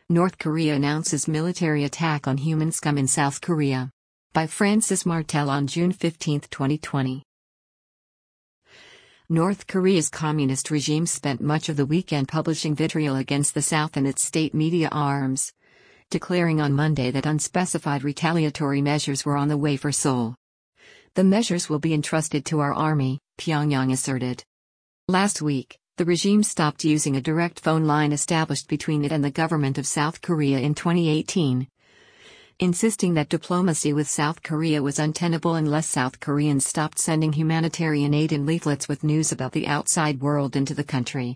North Korea announces military attack on human scum in South Korea. By Francis Martel on June 15, 2020. North Korea's communist regime spent much of the weekend publishing vitriol against the South and its state media arms, declaring on Monday that unspecified retaliatory measures were on the way for Seoul. The measures will be entrusted to our army, Pyongyang asserted. Last week, the regime stopped using a direct phone line established between it and the government of South Korea in 2018, insisting that diplomacy with South Korea was untenable unless South Koreans stopped sending humanitarian aid and leaflets with news about the outside world into the country.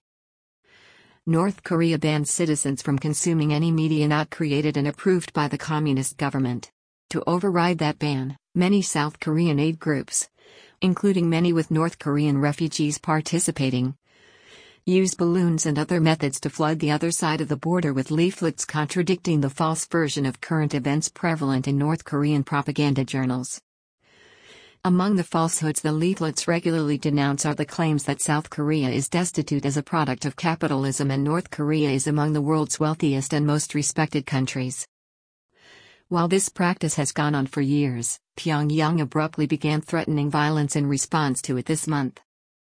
North Korea banned citizens from consuming any media not created and approved by the communist government. To override that ban, many South Korean aid groups, including many with North Korean refugees participating, use balloons and other methods to flood the other side of the border with leaflets contradicting the false version of current events prevalent in North Korean propaganda journals. Among the falsehoods the leaflets regularly denounce are the claims that South Korea is destitute as a product of capitalism and North Korea is among the world's wealthiest and most respected countries. While this practice has gone on for years, Pyongyang abruptly began threatening violence in response to it this month.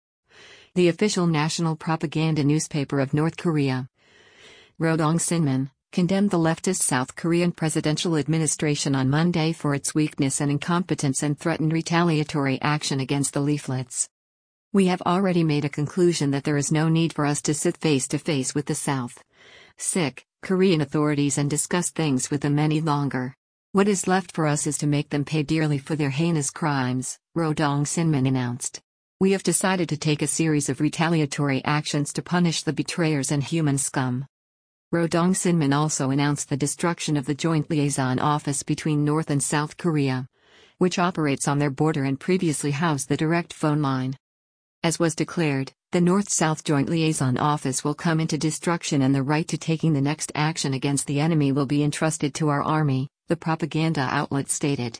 The official national propaganda newspaper of North Korea, Rodong Sinmun, condemned the leftist South Korean presidential administration on Monday for its weakness and incompetence and threatened retaliatory action against the leaflets. We have already made a conclusion that there is no need for us to sit face to face with the South Korean authorities and discuss things with them any longer. What is left for us is to make them pay dearly for their heinous crimes, Rodong Sinmun announced. We have decided to take a series of retaliatory actions to punish the betrayers and human scum. Rodong Sinmun also announced the destruction of the joint liaison office between North and South Korea, which operates on their border and previously housed the direct phone line. As was declared, the North-South Joint Liaison Office will come into destruction and the right to taking the next action against the enemy will be entrusted to our army, the propaganda outlet stated.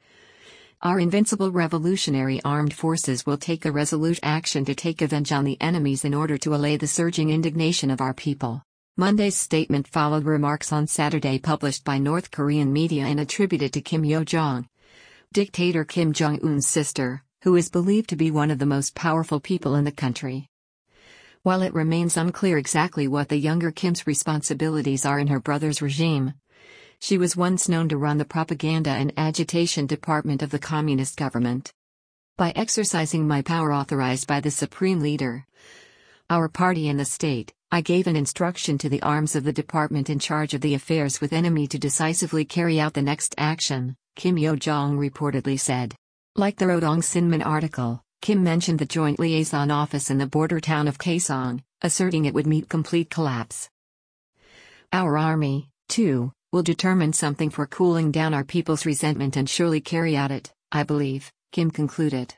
Our invincible revolutionary armed forces will take a resolute action to take revenge on the enemies in order to allay the surging indignation of our people. Monday's statement followed remarks on Saturday published by North Korean media and attributed to Kim Yo-jong, dictator Kim Jong-un's sister, who is believed to be one of the most powerful people in the country. While it remains unclear exactly what the younger Kim's responsibilities are in her brother's regime, she was once known to run the propaganda and agitation department of the communist government. By exercising my power authorized by the supreme leader, our party and the state, I gave an instruction to the arms of the department in charge of the affairs with enemy to decisively carry out the next action, Kim Yo-jong reportedly said. Like the Rodong Sinmun article, Kim mentioned the Joint Liaison Office in the border town of Kaesong, asserting it would meet complete collapse. Our army, too, will determine something for cooling down our people's resentment and surely carry out it, I believe, Kim concluded.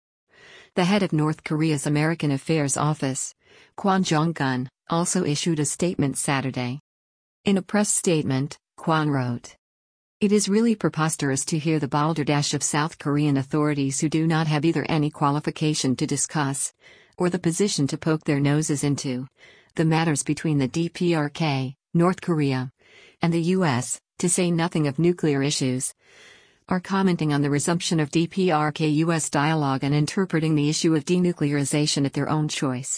The head of North Korea's American Affairs Office, Kwon Jong-gun, also issued a statement Saturday. In a press statement, Kwon wrote, "It is really preposterous to hear the balderdash of South Korean authorities who do not have either any qualification to discuss, or the position to poke their noses into, the matters between the DPRK, North Korea, and the U.S., to say nothing of nuclear issues, are commenting on the resumption of DPRK-U.S. dialogue and interpreting the issue of denuclearization at their own choice."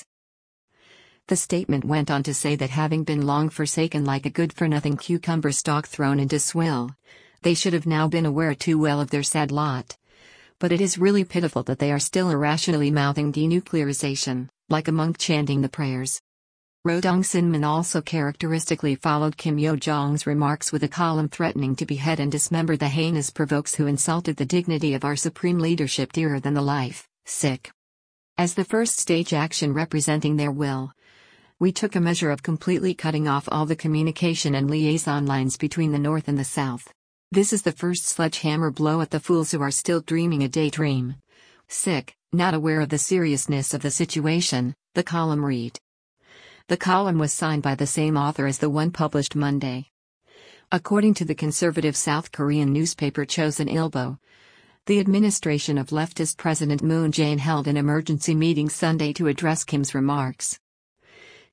The statement went on to say that having been long forsaken like a good-for-nothing cucumber stalk thrown into swill, they should have now been aware too well of their sad lot. But it is really pitiful that they are still irrationally mouthing denuclearization, like a monk chanting the prayers. Rodong Sinmun also characteristically followed Kim Yo-jong's remarks with a column threatening to behead and dismember the heinous provokes who insulted the dignity of our supreme leadership dearer than the life, As the first stage action representing their will, we took a measure of completely cutting off all the communication and liaison lines between the North and the South. This is the first sledgehammer blow at the fools who are still dreaming a daydream. Not aware of the seriousness of the situation, the column read. The column was signed by the same author as the one published Monday. According to the conservative South Korean newspaper Chosun Ilbo, the administration of leftist President Moon Jae-in held an emergency meeting Sunday to address Kim's remarks.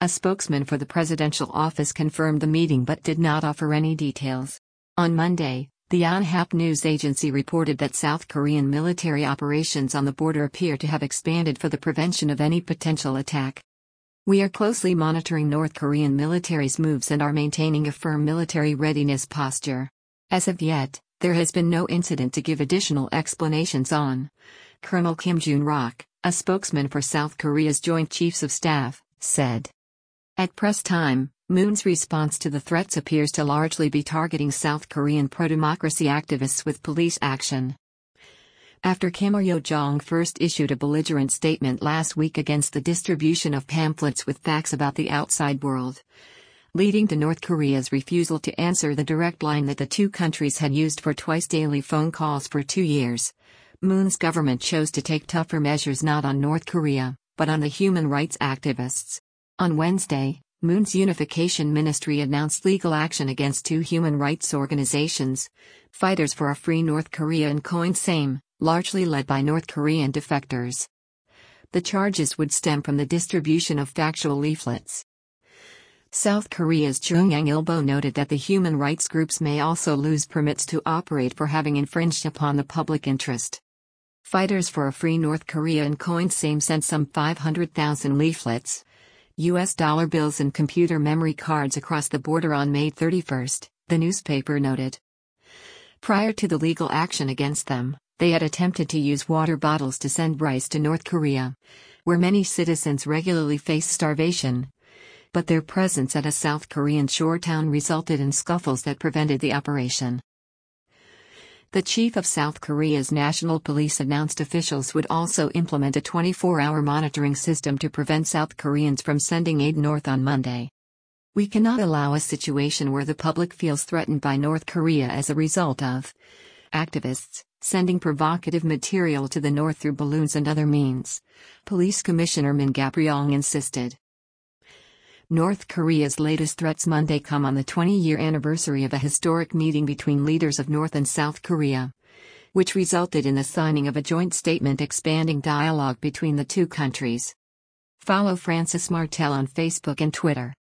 A spokesman for the presidential office confirmed the meeting but did not offer any details. On Monday, the Yonhap news agency reported that South Korean military operations on the border appear to have expanded for the prevention of any potential attack. We are closely monitoring North Korean military's moves and are maintaining a firm military readiness posture. As of yet, there has been no incident to give additional explanations on. Colonel Kim Jun-rok, a spokesman for South Korea's Joint Chiefs of Staff, said. At press time, Moon's response to the threats appears to largely be targeting South Korean pro-democracy activists with police action. After Kim Yo-jong first issued a belligerent statement last week against the distribution of pamphlets with facts about the outside world, leading to North Korea's refusal to answer the direct line that the two countries had used for twice-daily phone calls for 2 years, Moon's government chose to take tougher measures not on North Korea, but on the human rights activists. On Wednesday, Moon's unification ministry announced legal action against two human rights organizations, Fighters for a Free North Korea and Koin-Same, largely led by North Korean defectors. The charges would stem from the distribution of factual leaflets. South Korea's Chung Yang-ilbo noted that the human rights groups may also lose permits to operate for having infringed upon the public interest. Fighters for a Free North Korea and Koin-Same sent some 500,000 leaflets, US dollar bills and computer memory cards across the border on May 31, the newspaper noted. Prior to the legal action against them, they had attempted to use water bottles to send rice to North Korea, where many citizens regularly face starvation. But their presence at a South Korean shore town resulted in scuffles that prevented the operation. The chief of South Korea's national police announced officials would also implement a 24-hour monitoring system to prevent South Koreans from sending aid north on Monday. We cannot allow a situation where the public feels threatened by North Korea as a result of activists sending provocative material to the north through balloons and other means, Police Commissioner Min Gap-ryong insisted. North Korea's latest threats Monday come on the 20-year anniversary of a historic meeting between leaders of North and South Korea, which resulted in the signing of a joint statement expanding dialogue between the two countries. Follow Francis Martel on Facebook and Twitter.